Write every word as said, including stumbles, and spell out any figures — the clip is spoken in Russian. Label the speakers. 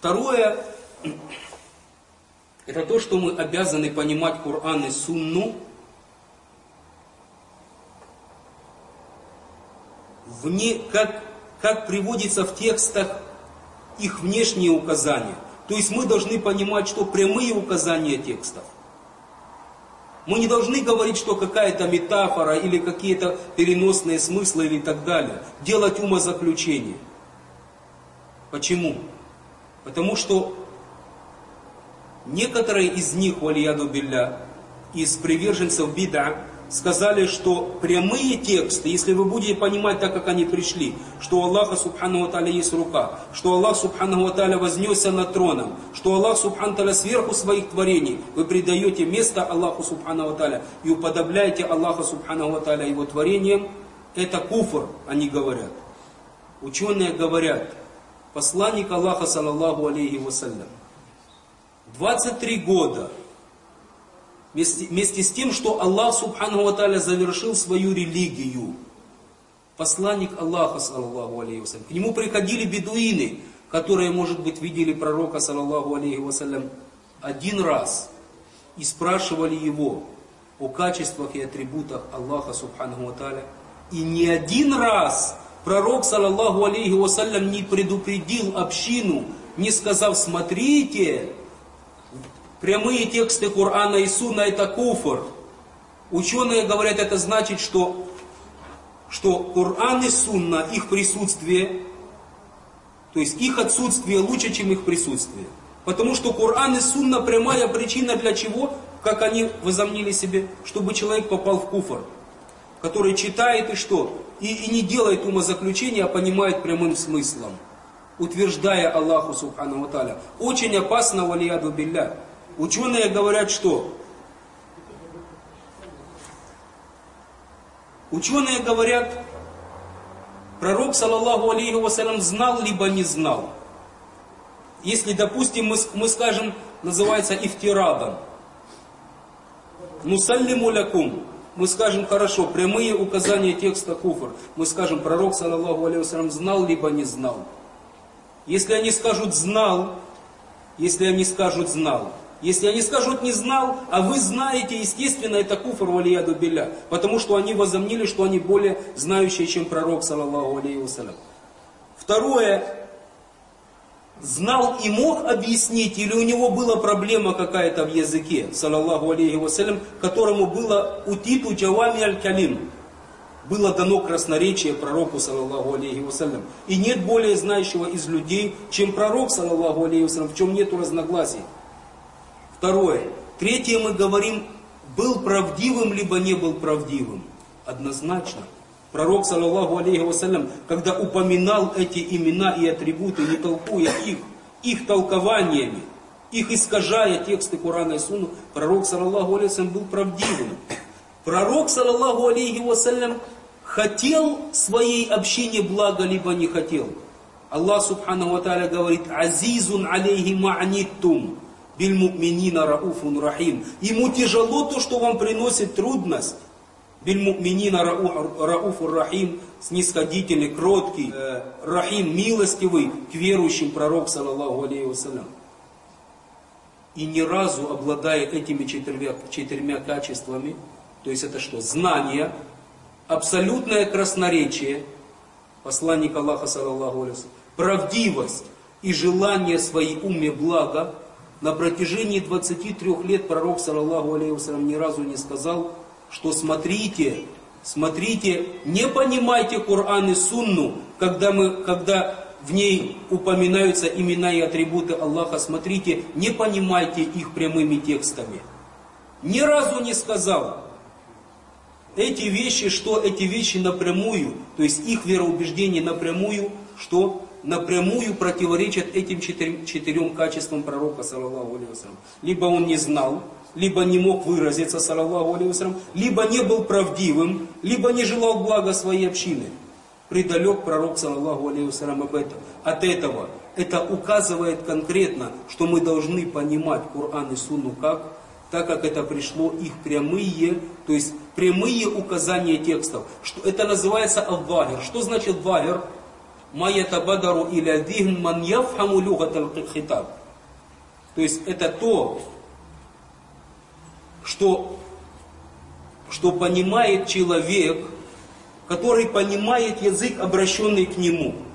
Speaker 1: Второе, это то, что мы обязаны понимать Коран и Сунну вне, как, как приводится в текстах их внешние указания. То есть мы должны понимать, что прямые указания текстов. Мы не должны говорить, что какая-то метафора или какие-то переносные смыслы или так далее. Делать умозаключение. Почему? Потому что некоторые из них, валияду билля, из приверженцев бида, сказали, что прямые тексты, если вы будете понимать так, как они пришли, что у Аллаха субхану ва тааля есть рука, что Аллах субхану ва тааля вознесся над троном, что Аллах субхану ва тааля сверху своих творений, вы придаете место Аллаху субхану ва тааля и уподобляете Аллаха субхану ва тааля его творением, это куфр, они говорят. Ученые говорят, посланник Аллаха, саллаллаху алейхи вассалям, двадцать три года, Вместе, вместе с тем, что Аллах субхану ва тааля завершил свою религию. Посланник Аллаха, саллаллаху алейхи вассалям. К нему приходили бедуины, которые, может быть, видели пророка, саллаллаху алейхи вассалям, один раз и спрашивали его о качествах и атрибутах Аллаха субхану ва тааля. И не один раз пророк, саллаллаху алейхи вассалям, не предупредил общину, не сказав: смотрите, прямые тексты Корана и Сунна это куфр. Ученые говорят, это значит, что, что Коран и Сунна, их присутствие, то есть их отсутствие лучше, чем их присутствие. Потому что Коран и Сунна прямая причина для чего, как они возомнили себе, чтобы человек попал в куфр, который читает и что? И, и не делает умозаключения, а понимает прямым смыслом, утверждая Аллаху субхану ва тааля. Очень опасно, валияду билля. Ученые говорят, что? Ученые говорят, пророк, саллаллаху алейхи вассалям, знал, либо не знал. Если, допустим, мы, мы скажем, называется ифтирадом. Нусаллиму лякум. Мы скажем, хорошо, прямые указания текста куфр. Мы скажем, пророк, саллаллаху алейхи вассалям, знал, либо не знал. Если они скажут знал, если они скажут знал, Если они скажут не знал, а вы знаете, естественно, это куфр валияду билля. Потому что они возомнили, что они более знающие, чем пророк, саллаллаху алейхи вассалям. Второе. Знал и мог объяснить, или у него была проблема какая-то в языке, саллаллаху алейхи вассалям, которому было утиту джавами аль-калим. Было дано красноречие пророку, саллаллаху алейхи вассалям. И нет более знающего из людей, чем пророк, саллаллаху алейхи вассалям, в чем нету разногласий. Второе. Третье, мы говорим, был правдивым, либо не был правдивым. Однозначно. Пророк, саллаллаху алейхи вассалям, когда упоминал эти имена и атрибуты, не толкуя их, их толкованиями, их искажая тексты Корана и Сунны, пророк, саллаллаху алейхи вассалям, был правдивым. Пророк, саллаллаху алейхи вассалям, хотел своей общине блага, либо не хотел. Аллах субхану ва тааля говорит: азизун алейхи ма'ниттум. Биль-му'минина рауфун рахим. Ему тяжело то, что вам приносит трудность. Биль-му'минина рауфун рахим. Снисходительный, кроткий, э, рахим, милостивый к верующим пророк, саллаллаху алейхи вассалям. И ни разу, обладая этими четырьмя, четырьмя качествами, то есть это что? Знание, абсолютное красноречие, посланник Аллаха, саллаллаху алейхи вассалям, правдивость и желание своей умме блага, на протяжении двадцати трёх лет пророк, саллаллаху алейхи вассалям, ни разу не сказал, что смотрите, смотрите, не понимайте Коран и Сунну, когда, мы, когда в ней упоминаются имена и атрибуты Аллаха, смотрите, не понимайте их прямыми текстами. Ни разу не сказал. Эти вещи, что эти вещи напрямую, то есть их вероубеждение напрямую, что напрямую противоречат этим четырем, четырем качествам пророка, саллаллаху алейхи вассалям. Либо он не знал, либо не мог выразиться, саллаллаху алейхи вассалям, либо не был правдивым, либо не желал блага своей общины. Предалек пророк, саллаллаху алейхи вассалям, об этом. От этого это указывает конкретно, что мы должны понимать Коран и Сунну как? Так как это пришло их прямые, то есть прямые указания текстов. Что, это называется ав-вагир. Что значит вагир? ма ятабадару иля дихн ман яфхаму люгатал хитаб. То есть это то, что, что понимает человек, который понимает язык, обращенный к нему.